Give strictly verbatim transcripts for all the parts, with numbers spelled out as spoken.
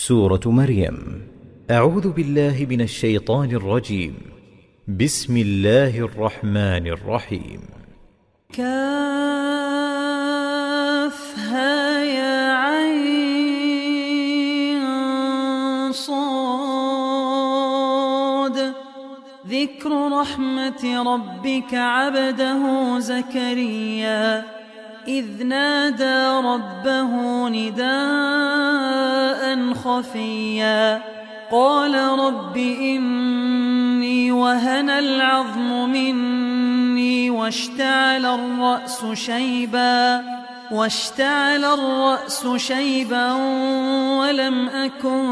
سورة مريم. أعوذ بالله من الشيطان الرجيم. بسم الله الرحمن الرحيم. كافها يا عين صاد. ذكر رحمة ربك عبده زكريا إذ نادى ربه نداء خفيا قال رب إني وهن العظم مني واشتعل الرأس شيبا واشتعل الرأس شيبا ولم أكن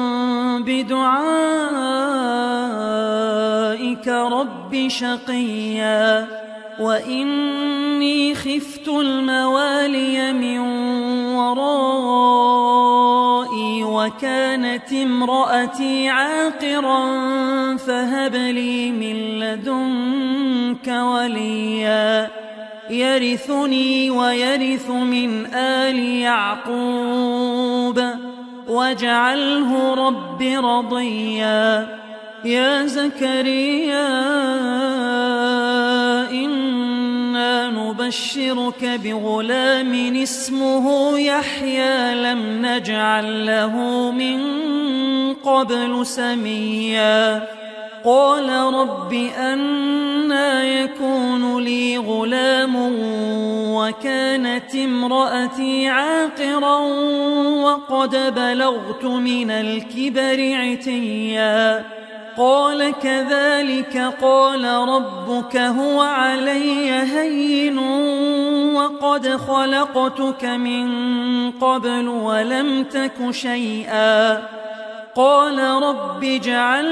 بدعائك رب شقيا وإني خفت الموالي من ورائي وكانت امرأتي عاقرا فهب لي من لدنك وليا يرثني ويرث من آل يعقوب واجعله رب رضيا. يا زكريا إنا نبشرك بغلام اسمه يحيى لم نجعل له من قبل سميا قال رب أنى يكون لي غلام وكانت امرأتي عاقرا وقد بلغت من الكبر عتيا قال كذلك قال ربك هو علي هين وقد خلقتك من قبل ولم تك شيئا قال رب اجعل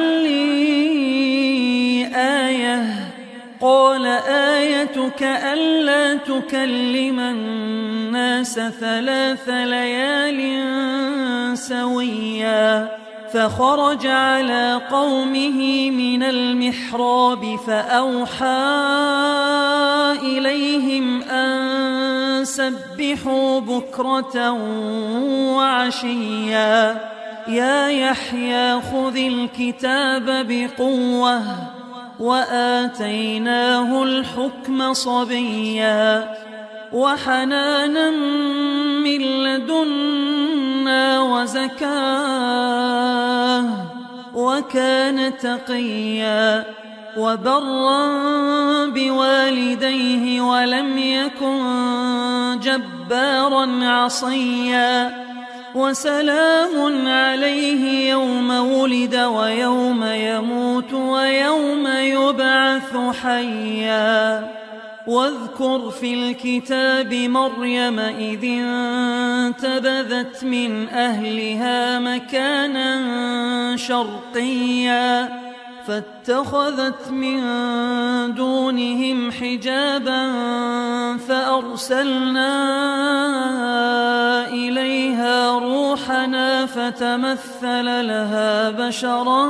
لي آية قال آيتك ألا تكلم الناس ثلاث ليال سويا فخرج على قومه من المحراب فأوحى إليهم أن سبحوا بكرة وعشيا يا يحيى خذ الكتاب بقوة وآتيناه الحكم صبيا وحنانا من لدنا وزكاه وكان تقيا وبرا بوالديه ولم يكن جبارا عصيا وسلام عليه يوم ولد ويوم يموت ويوم يبعث حيا. واذكر في الكتاب مريم إذ انتبذت من أهلها مكانا شرقيا فاتخذت من دونهم حجابا فأرسلنا إليها روحنا فتمثل لها بشرا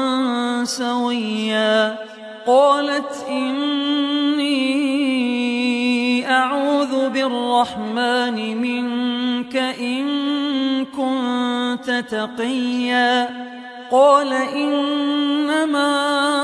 سويا قالت إني أعوذ بالرحمن منك إن كنت تقيا قال إنما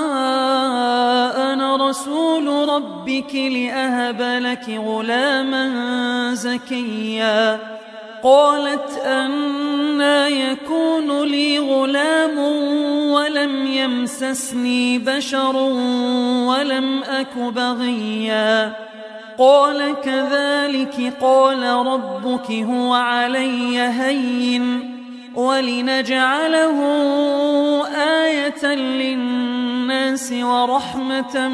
أنا رسول ربك لأهب لك غلاما زكيا قالت أنى يكون لي غلام ولم يمسسني بشر ولم أك بغيا قال كذلك قال ربك هو علي هين ولنجعله آية للناس ورحمة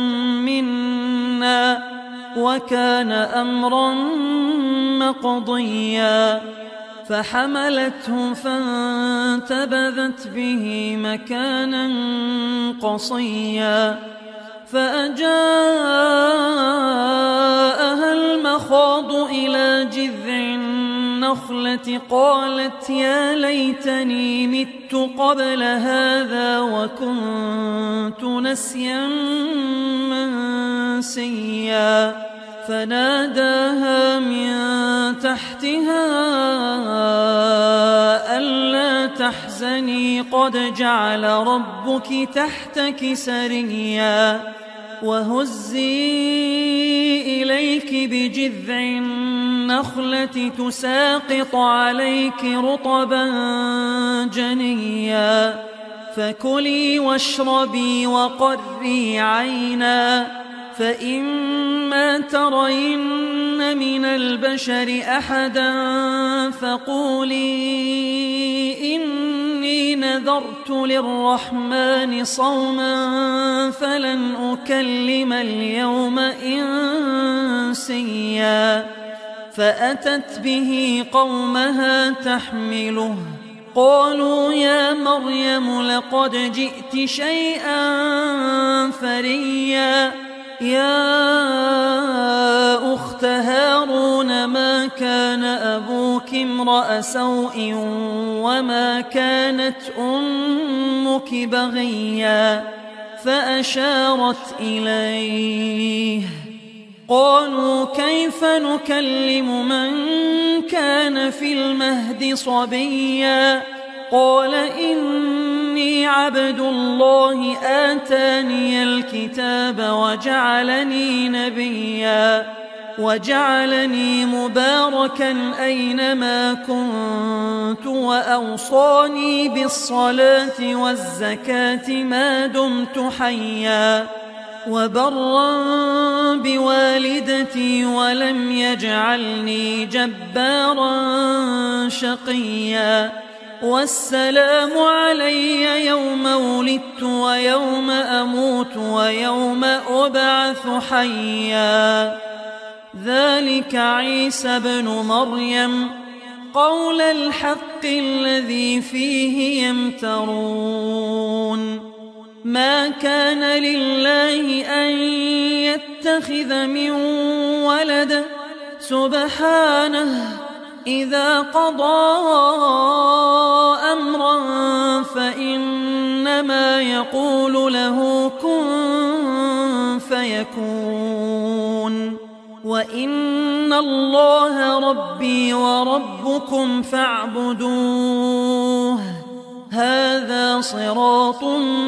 منا وكان أمرا مقضيا فحملته فانتبذت به مكانا قصيا فأجاءها المخاض إلى جذع النخلة قالت يا ليتني مت قبل هذا وكنت نسيا منسيا فناداها من تحتها ألا تحزني قد جعل ربك تحتك سريا وهزي إليك بجذع النخلة تساقط عليك رطبا جنيا فكلي واشربي وقري عينا فإما ترين من البشر أحدا فقولي إني نذرت للرحمن صوما فلن أكلم اليوم إنسيا فأتت به قومها تحمله قالوا يا مريم لقد جئت شيئا فريا يا أخت هارون ما كان أبوك امرأ سوء وما كانت أمك بغيا فأشارت إليه قالوا كيف نكلم من كان في المهد صبيا قال إني عبد الله آتاني الكتاب وجعلني نبيا وجعلني مباركا أينما كنت وأوصاني بالصلاة والزكاة ما دمت حيا وبرا بوالدتي ولم يجعلني جبارا شقيا والسلام علي يوم ولدت ويوم أموت ويوم أبعث حيا ذلك عيسى بن مريم قول الحق الذي فيه يمترون ما كان لله أن يتخذ من ولد سبحانه إذا قضى أمرا فإنما يقول له كن فيكون وإن الله ربي وربكم فاعبدوه هذا صراط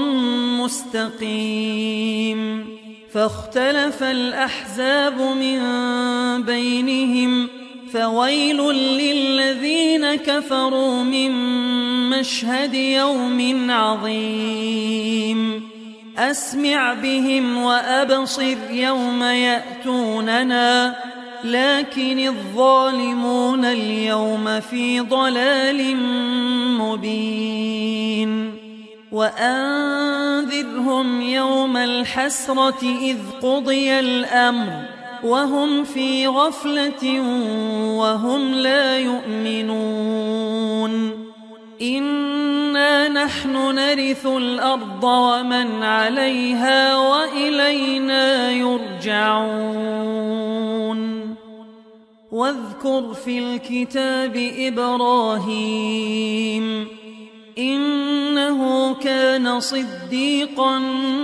مستقيم فاختلف الأحزاب من بينهم فويل للذين كفروا من مشهد يوم عظيم أسمع بهم وأبصر يوم يأتوننا لكن الظالمون اليوم في ضلال مبين وأنذرهم يوم الحسرة إذ قضي الأمر وهم في غفلة وهم لا يؤمنون إنا نحن نرث الأرض ومن عليها وإلينا يرجعون واذكر في الكتاب إبراهيم إنه كان صديقا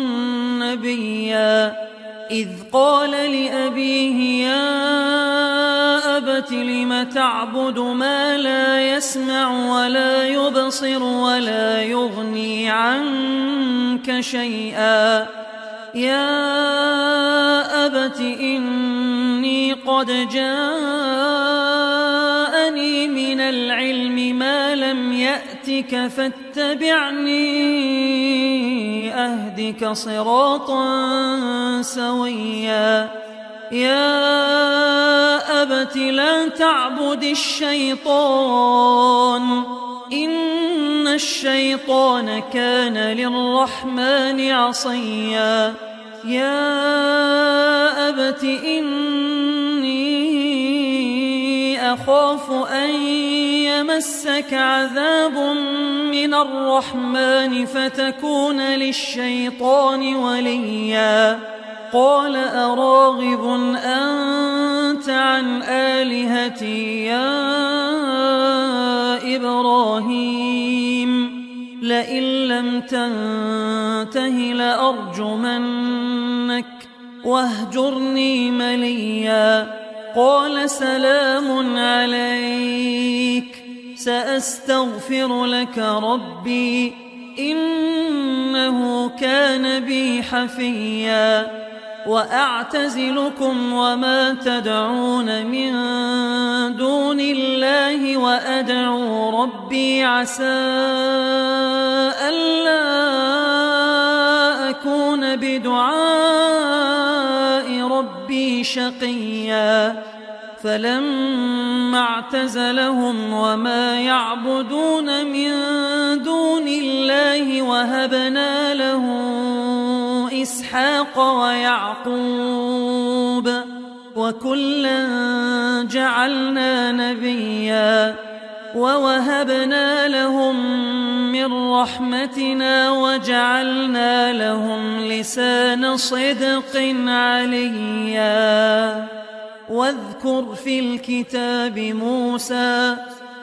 نبيا إذ قال لأبيه يا أبت لم تعبد ما لا يسمع ولا يبصر ولا يغني عنك شيئا يا أبت إني قد جاءني من العلم ما لم يأتك فاتبعني أهدك صراطا سويا يا أبت لا تعبد الشيطان إن الشيطان كان للرحمن عصيا يا أبت إني أخاف أن يمسك عذاب من الرحمن فتكون للشيطان وليا قال أراغب أنت عن آلهتي يا إبراهيم لئن لم تنته لأرجمنك واهجرني مليا. قال سلام عليك سأستغفر لك ربي إنه كان بي حفيا. وأعتزلكم وما تدعون من دون الله وأدعو ربي عسى ألا أكون بدعاء ربي شقيا. فلما اعتزلهم وما يعبدون من دون الله وهبنا له إسحاق ويعقوب وكلا جعلنا نبيا. ووهبنا لهم من رحمتنا وجعلنا لهم لسان صدق عليا. واذكر في الكتاب موسى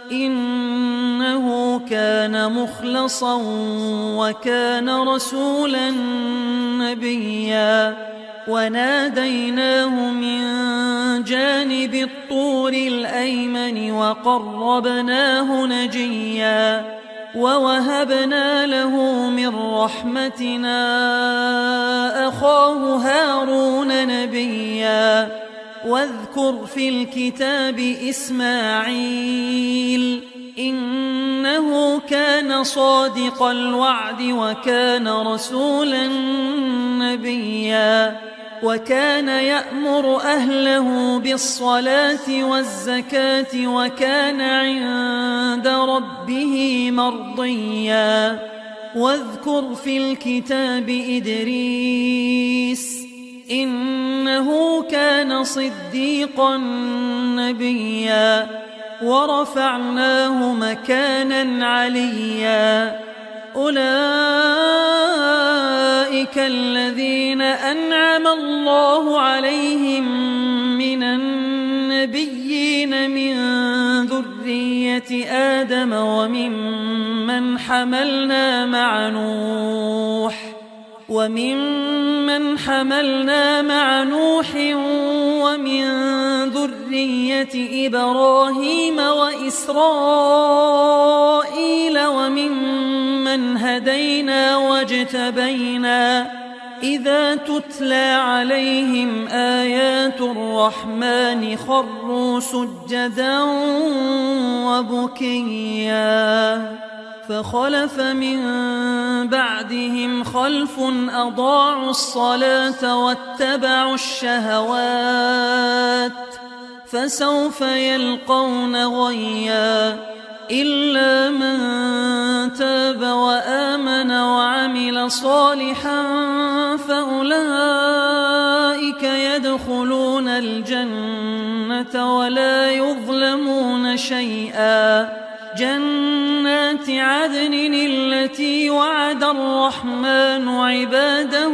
إنه كان مخلصا وكان رسولا نبيا. وناديناه من جانب الطور الأيمن وقربناه نجيا. ووهبنا له من رحمتنا أخاه هارون نبيا. واذكر في الكتاب إسماعيل إنه كان صادق الوعد وكان رسولا نبيا. وكان يأمر أهله بالصلاة والزكاة وكان عند ربه مرضيا. واذكر في الكتاب إدريس إنه كان صديقا نبيا. ورفعناه مكانا عليا. أولئك الذين أنعم الله عليهم من النبيين من ذرية آدم وممن حملنا مع نوح وممن حملنا مع نوح ومن ذرية إبراهيم وإسرائيل وممن هدينا واجتبينا. إذا تتلى عليهم آيات الرحمن خروا سجدا وبكيا. فخلف من بعدهم خلف أضاعوا الصلاة واتبعوا الشهوات فسوف يلقون غيا. إلا من تاب وآمن وعمل صالحا فأولئك يدخلون الجنة ولا يظلمون شيئا. جنات عدن التي وعد الرحمن عباده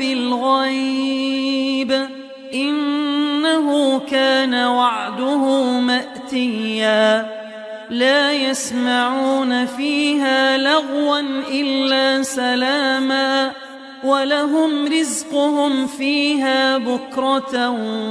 بالغيب إنه كان وعده مأتيا. لا يسمعون فيها لغوا إلا سلاما ولهم رزقهم فيها بكرة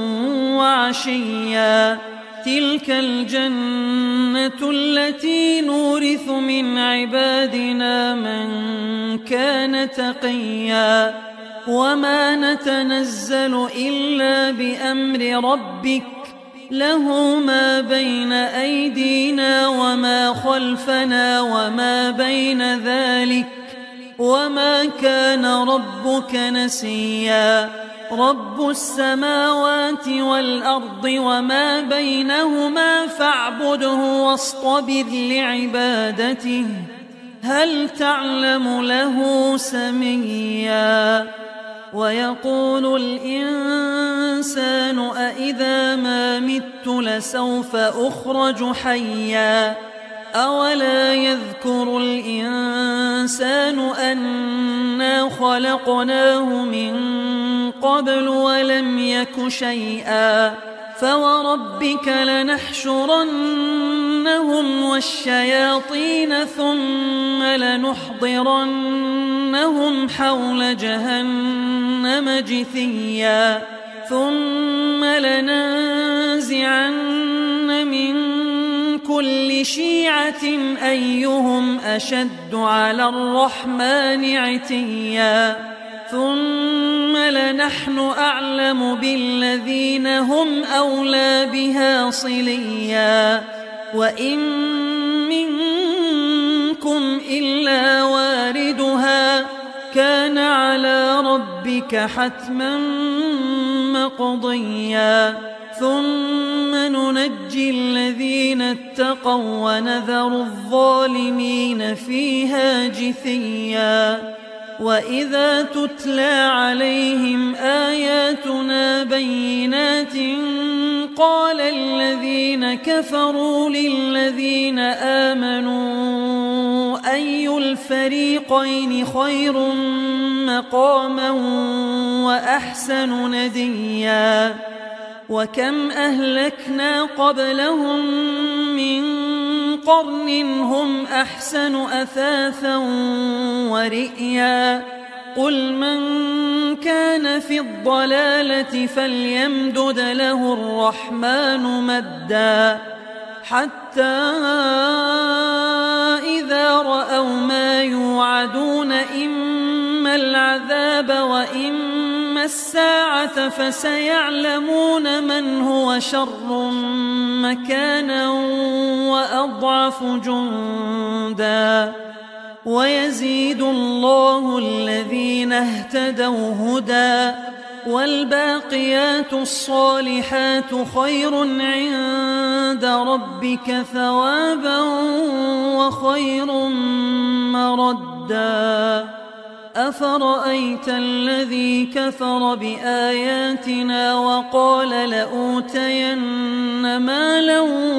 وعشيا. تلك الجنة التي نورث من عبادنا من كان تقيا. وما نتنزل إلا بأمر ربك له ما بين أيدينا وما خلفنا وما بين ذلك وما كان ربك نسيا. رب السماوات والأرض وما بينهما فاعبده واصطبر لعبادته هل تعلم له سميا. ويقول الإنسان أإذا ما مت لسوف أخرج حيا. أولا يذكر الإنسان أنا خلقناه من قبل ولم يك شيئا. فوربك لنحشرنهم والشياطين ثم لنحضرنهم حول جهنم جثيا ثم لننزعن من كل شيعة أيهم أشد على الرحمن عتيا ثم لنحن أعلم بالذين هم أولى بها صليا وإن منكم إلا واردها كان على ربك حتما مقضيا ثم ننجي الذين اتقوا ونذر الظالمين فيها جثيا وإذا تتلى عليهم آياتنا بينات قال الذين كفروا للذين آمنوا أي الفريقين خير مقاما وأحسن نديا وكم أهلكنا قبلهم من قرن هم أحسن أثاثا ورئيا قل من كان في الضلالة فليمدد له الرحمن مدا حتى إذا رأوا ما يوعدون إما العذاب وإما الساعة فسيعلمون من هو شر مكانا وأضعف جندا ويزيد الله الذين اهتدوا هدى والباقيات الصالحات خير عند ربك ثوابا وخير مردا أفرأيت الذي كفر بآياتنا وقال لأوتين مالا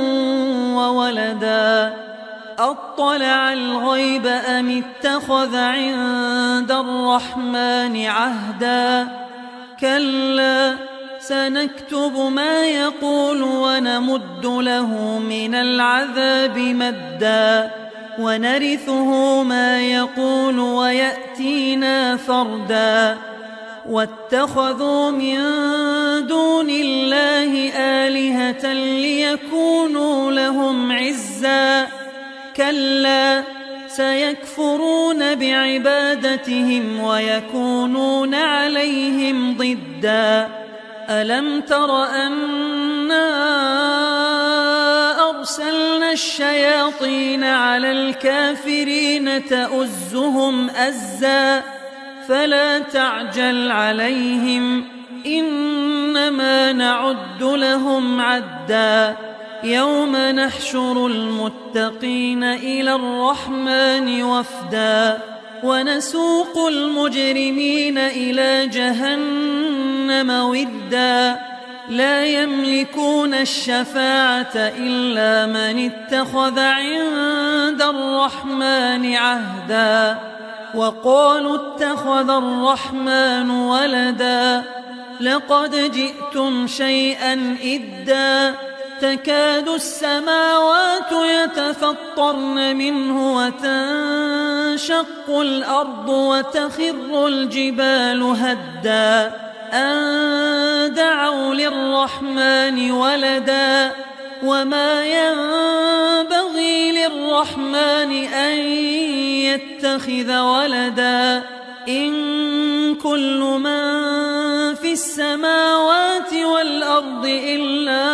وولدا أطلع الغيب أم اتخذ عند الرحمن عهدا كلا سنكتب ما يقول ونمد له من العذاب مدا ونرثه ما يقول ويأتينا فردا واتخذوا من دون الله آلهة ليكونوا لهم عزا كلا سيكفرون بعبادتهم ويكونون عليهم ضدا ألم تر أنا أرسلنا الشياطين على الكافرين تؤزهم أزا فلا تعجل عليهم إنما نعد لهم عدا يوم نحشر المتقين إلى الرحمن وفدا ونسوق المجرمين إلى جهنم وردا لا يملكون الشفاعة إلا من اتخذ عند الرحمن عهدا وقالوا اتخذ الرحمن ولدا لقد جئتم شيئا إدا تكاد السماوات يتفطرن منه وتنشق الأرض وتخر الجبال هدا أن دعوا للرحمن ولدا وما ينبغي للرحمن أن يتخذ ولدا إن كل من في السماوات والأرض إلا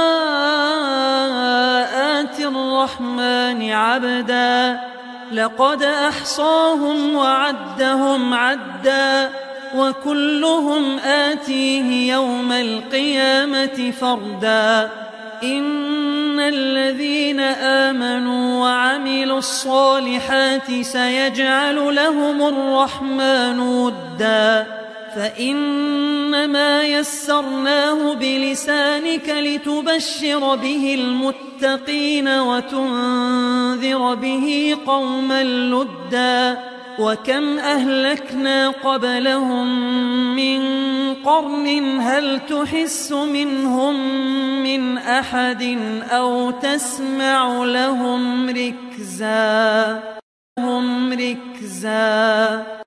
آتي الرحمن عبدا لقد أحصاهم وعدهم عدا وكلهم آتيه يوم القيامة فردا إن الذين آمنوا وعملوا الصالحات سيجعل لهم الرحمن ودا فإنما يسرناه بلسانك لتبشر به المتقين وتنذر به قوما لدا وكم أهلكنا قبلهم من قرن هل تحس منهم من أحد أو تسمع لهم ركزا هم ركزا